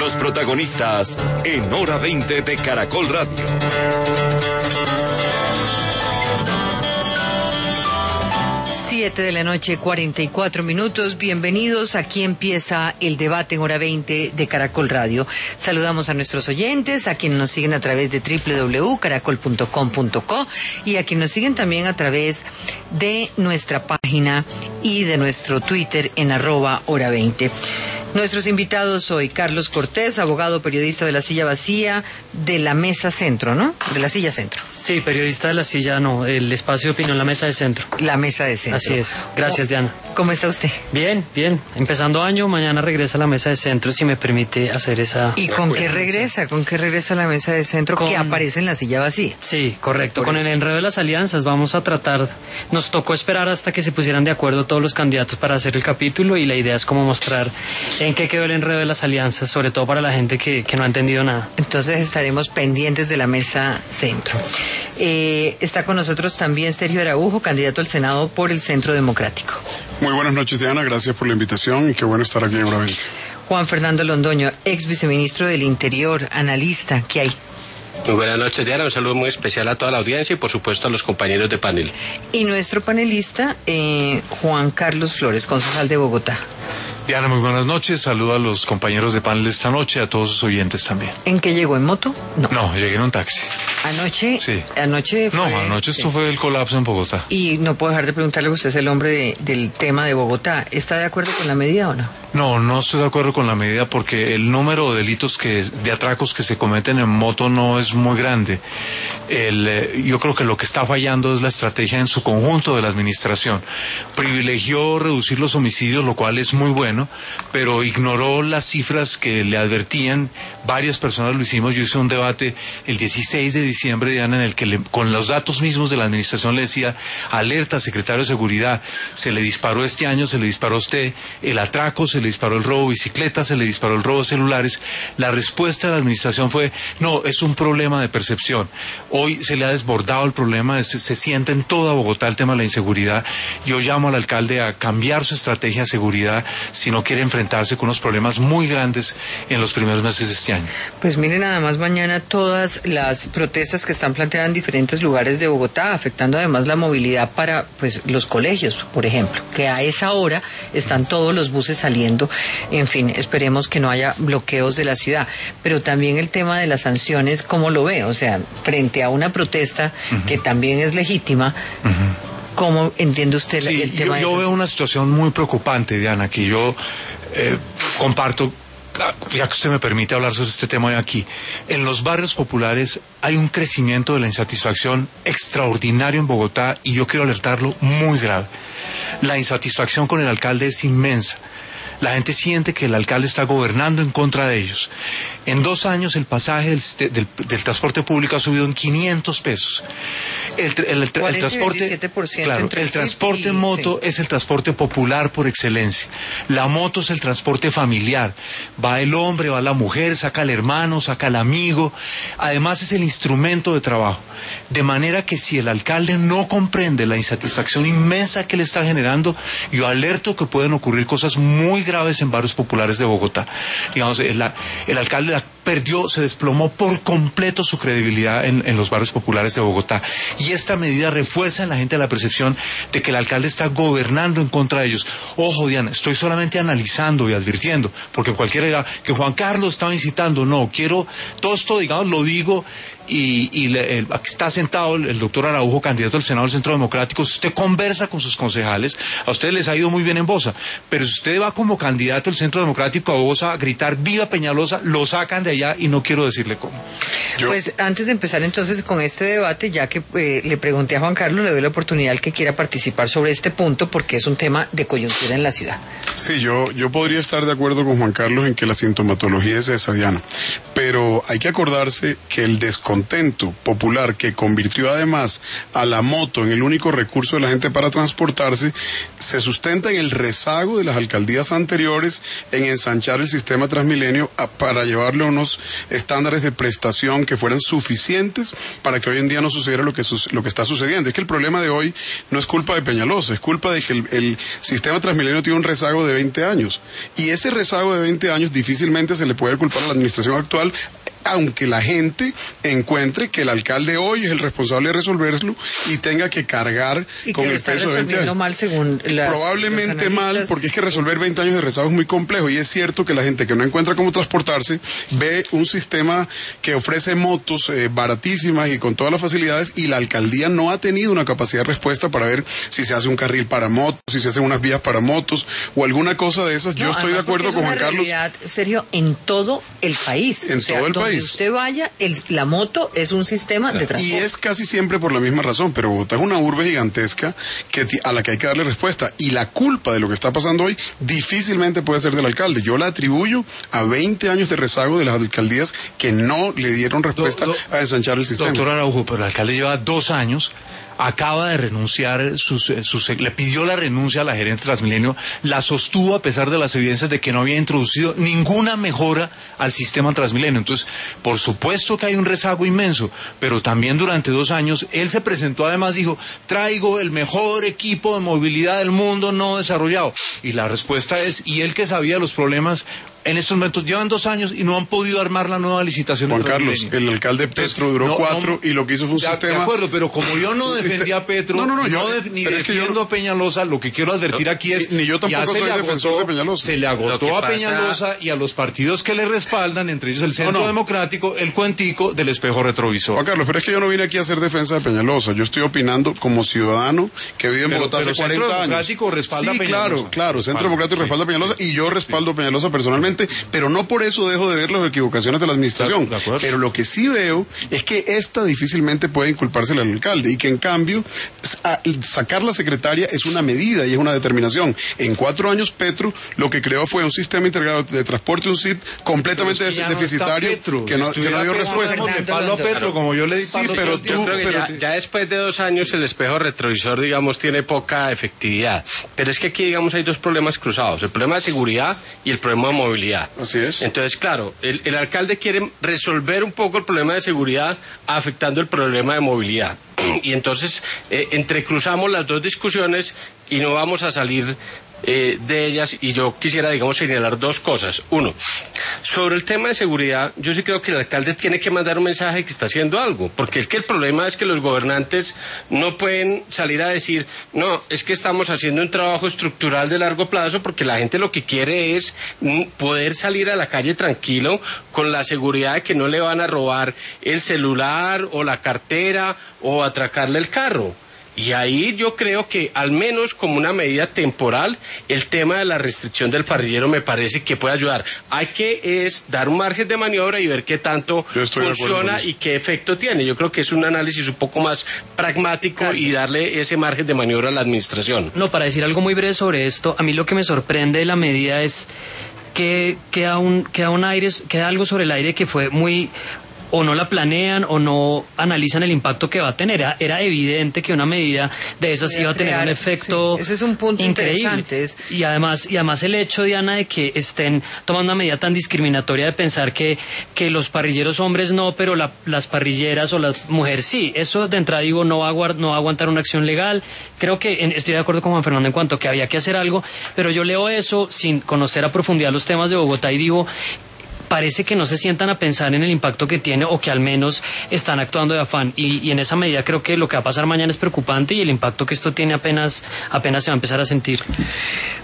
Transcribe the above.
los protagonistas en Hora 20 de Caracol Radio. 7 de la noche, 44 minutos. Bienvenidos. Aquí empieza el debate en Hora 20 de Caracol Radio. Saludamos a nuestros oyentes, a quienes nos siguen a través de www.caracol.com.co y a quienes nos siguen también a través de nuestra página y de nuestro Twitter en @hora20. Nuestros invitados hoy: Carlos Cortés, abogado, periodista de La Silla Vacía, de la Mesa Centro, ¿no? De La Silla Centro. Sí, periodista de La Silla, no, el espacio de opinión, La Mesa de Centro. La Mesa de Centro. Así es. Gracias, Diana. ¿Cómo está usted? Bien, bien. Empezando año, mañana regresa a La Mesa de Centro, si me permite hacer esa... ¿Y con qué regresa? ¿Con qué regresa La Mesa de Centro que aparece en La Silla Vacía? Sí, correcto. Con el enredo de las alianzas vamos a tratar... Nos tocó esperar hasta que se pusieran de acuerdo todos los candidatos para hacer el capítulo, y la idea es como mostrar en qué quedó el enredo de las alianzas, sobre todo para la gente que no ha entendido nada. Entonces estaremos pendientes de La Mesa Centro. Está con nosotros también Sergio Araujo, candidato al Senado por el Centro Democrático. Muy buenas noches, Diana, gracias por la invitación y qué bueno estar aquí en Hora 20. Juan Fernando Londoño, ex viceministro del Interior, analista, ¿qué hay? Muy buenas noches, Diana, un saludo muy especial a toda la audiencia y por supuesto a los compañeros de panel. Y nuestro panelista, Juan Carlos Flores, concejal de Bogotá. Diana, muy buenas noches, saludo a los compañeros de panel de esta noche, a todos sus oyentes también. ¿En qué llegó? ¿En moto? No, llegué en un taxi. ¿Anoche? Sí. Anoche fue... No, anoche esto fue el colapso en Bogotá. Y no puedo dejar de preguntarle, usted es el hombre del tema de Bogotá, ¿está de acuerdo con la medida o no? No estoy de acuerdo con la medida porque el número de delitos de atracos que se cometen en moto no es muy grande. Yo creo que lo que está fallando es la estrategia en su conjunto de la administración. Privilegió reducir los homicidios, lo cual es muy bueno, pero ignoró las cifras que le advertían. Varias personas lo hicimos. Yo hice un debate el 16 de diciembre, Diana, en el que con los datos mismos de la administración le decía: alerta, secretario de Seguridad, se le disparó este año, se le disparó a usted el atraco, se le disparó el robo de bicicletas, se le disparó el robo de celulares. La respuesta de la administración fue: no, es un problema de percepción. Hoy se le ha desbordado el problema, se siente en toda Bogotá el tema de la inseguridad. Yo llamo al alcalde a cambiar su estrategia de seguridad si no quiere enfrentarse con unos problemas muy grandes en los primeros meses de este año. Pues miren, nada más mañana todas las protestas que están planteadas en diferentes lugares de Bogotá, afectando además la movilidad para los colegios, por ejemplo, que a esa hora están todos los buses saliendo. En fin, esperemos que no haya bloqueos de la ciudad. Pero también el tema de las sanciones, ¿cómo lo ve? O sea, frente a una protesta que también es legítima, ¿cómo entiende usted el tema? Yo veo una situación muy preocupante, Diana, que yo comparto, ya que usted me permite hablar sobre este tema hoy aquí. En los barrios populares hay un crecimiento de la insatisfacción extraordinario en Bogotá, y yo quiero alertarlo, muy grave. La insatisfacción con el alcalde es inmensa. La gente siente que el alcalde está gobernando en contra de ellos. En 2 años el pasaje del transporte público ha subido en 500 pesos. El transporte, claro, el transporte en moto es el transporte popular por excelencia. La moto es el transporte familiar. Va el hombre, va la mujer, saca al hermano, saca al amigo. Además es el instrumento de trabajo. De manera que si el alcalde no comprende la insatisfacción inmensa que le está generando, yo alerto que pueden ocurrir cosas muy graves en barrios populares de Bogotá. Digamos, el alcalde se desplomó por completo su credibilidad en los barrios populares de Bogotá. Y esta medida refuerza en la gente la percepción de que el alcalde está gobernando en contra de ellos. Ojo, Diana, estoy solamente analizando y advirtiendo, porque cualquiera dirá que Juan Carlos estaba incitando. No, quiero, todo esto, digamos, lo digo. Aquí está sentado el doctor Araujo, candidato al Senado del Centro Democrático. Si usted conversa con sus concejales, a ustedes les ha ido muy bien en Bosa, pero si usted va como candidato al Centro Democrático a Bosa a gritar ¡viva Peñalosa!, lo sacan de allá, y no quiero decirle cómo. Pues antes de empezar entonces con este debate, ya que le pregunté a Juan Carlos, le doy la oportunidad al que quiera participar sobre este punto, porque es un tema de coyuntura en la ciudad. Sí, yo podría estar de acuerdo con Juan Carlos en que la sintomatología es esa, Diana, pero hay que acordarse que el descontento popular que convirtió además a la moto en el único recurso de la gente para transportarse, se sustenta en el rezago de las alcaldías anteriores en ensanchar el sistema Transmilenio para llevarle a unos estándares de prestación que fueran suficientes para que hoy en día no sucediera lo que está sucediendo. Es que el problema de hoy no es culpa de Peñalosa, es culpa de que el sistema Transmilenio tiene un rezago de 20 años. Y ese rezago de 20 años difícilmente se le puede culpar a la administración actual, aunque la gente encuentre que el alcalde hoy es el responsable de resolverlo y tenga que cargar con el peso de 20 años. Mal según Probablemente mal, porque es que resolver 20 años de rezago es muy complejo, y es cierto que la gente que no encuentra cómo transportarse ve un sistema que ofrece motos baratísimas y con todas las facilidades, y la alcaldía no ha tenido una capacidad de respuesta para ver si se hace un carril para motos, si se hacen unas vías para motos o alguna cosa de esas. Yo estoy de acuerdo con Juan Carlos. Es una realidad, Sergio, en todo el país. En todo el país. Donde usted vaya, la moto es un sistema de transporte. Y es casi siempre por la misma razón, pero Bogotá es una urbe gigantesca a la que hay que darle respuesta, y la culpa de lo que está pasando hoy difícilmente puede ser del alcalde. Yo la atribuyo a 20 años de rezago de las alcaldías que no le dieron respuesta a ensanchar el sistema. Doctor Araujo, pero el alcalde lleva 2 años, acaba de renunciar, le pidió la renuncia a la gerente de Transmilenio, la sostuvo a pesar de las evidencias de que no había introducido ninguna mejora al sistema Transmilenio. Entonces, por supuesto que hay un rezago inmenso, pero también durante 2 años, él se presentó, además dijo, traigo el mejor equipo de movilidad del mundo no desarrollado. Y la respuesta es, y él que sabía los problemas, en estos momentos llevan 2 años y no han podido armar la nueva licitación. Juan Carlos, el alcalde Petro duró 4 y lo que hizo fue un sistema... De acuerdo, pero como yo no defendí a Petro, ni defiendo a Peñalosa, lo que quiero advertir aquí es... Ni yo tampoco soy defensor de Peñalosa. Se le agotó a Peñalosa y a los partidos que le respaldan, entre ellos el Centro Democrático, el cuentico del espejo retrovisor. Juan Carlos, pero es que yo no vine aquí a hacer defensa de Peñalosa. Yo estoy opinando como ciudadano que vive en Bogotá hace 40 años. Centro Democrático respalda a Peñalosa. Claro, Centro Democrático respalda a Peñalosa, y yo respaldo a Peñalosa personalmente, pero no por eso dejo de ver las equivocaciones de la administración. Pero lo que sí veo es que esta difícilmente puede inculpársela al alcalde, y que en cambio sacar la secretaria es una medida y es una determinación. En 4 años Petro lo que creó fue un sistema integrado de transporte, un SIT completamente deficitario, que no dio respuesta. De palo a Petro, como yo le dije. Sí, pero ya después de 2 años el espejo retrovisor, digamos, tiene poca efectividad. Pero es que aquí, digamos, hay 2 problemas cruzados: el problema de seguridad y el problema de movilidad. Así es. Entonces, claro, el alcalde quiere resolver un poco el problema de seguridad afectando el problema de movilidad. Y entonces entrecruzamos las 2 discusiones y no vamos a salir de ellas, y yo quisiera, digamos, señalar 2 cosas. Uno, sobre el tema de seguridad, yo sí creo que el alcalde tiene que mandar un mensaje que está haciendo algo, porque el problema es que los gobernantes no pueden salir a decir, no, es que estamos haciendo un trabajo estructural de largo plazo, porque la gente lo que quiere es poder salir a la calle tranquilo, con la seguridad de que no le van a robar el celular o la cartera o atracarle el carro. Y ahí yo creo que, al menos como una medida temporal, el tema de la restricción del parrillero me parece que puede ayudar. Hay que dar un margen de maniobra y ver qué tanto funciona y qué efecto tiene. Yo creo que es un análisis un poco más pragmático y darle ese margen de maniobra a la administración. No, para decir algo muy breve sobre esto, a mí lo que me sorprende de la medida es que queda algo sobre el aire que fue muy... o no la planean o no analizan el impacto que va a tener. Era evidente que una medida de esas iba a tener un efecto ese es un punto increíble. Y además el hecho, Diana, de que estén tomando una medida tan discriminatoria de pensar que los parrilleros hombres no, pero las parrilleras o las mujeres sí. Eso, de entrada, digo, no va a aguantar una acción legal. Creo que estoy de acuerdo con Juan Fernando en cuanto que había que hacer algo, pero yo leo eso sin conocer a profundidad los temas de Bogotá y digo, parece que no se sientan a pensar en el impacto que tiene, o que al menos están actuando de afán, y en esa medida creo que lo que va a pasar mañana es preocupante, y el impacto que esto tiene apenas se va a empezar a sentir.